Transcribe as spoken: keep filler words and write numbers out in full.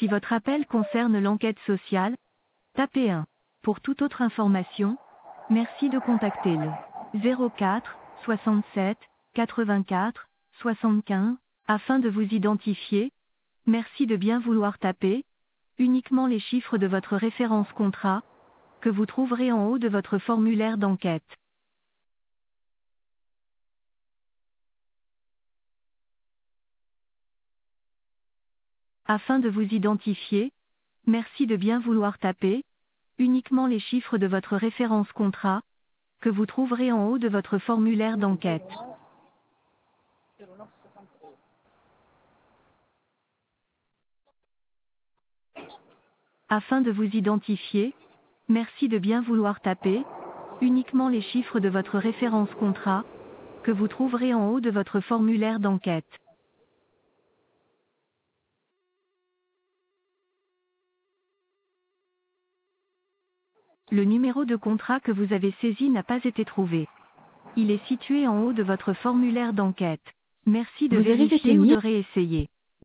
Si votre appel concerne l'enquête sociale, tapez un. Pour toute autre information, merci de contacter le zéro quatre soixante-sept quatre-vingt-quatre soixante-quinze afin de vous identifier. Merci de bien vouloir taper uniquement les chiffres de votre référence contrat que vous trouverez en haut de votre formulaire d'enquête. Afin de vous identifier, merci de bien vouloir taper uniquement les chiffres de votre référence contrat que vous trouverez en haut de votre formulaire d'enquête. Afin de vous identifier, merci de bien vouloir taper uniquement les chiffres de votre référence contrat que vous trouverez en haut de votre formulaire d'enquête. Le numéro de contrat que vous avez saisi n'a pas été trouvé. Il est situé en haut de votre formulaire d'enquête. Merci de Vous avez vérifier été ou mis de réessayer.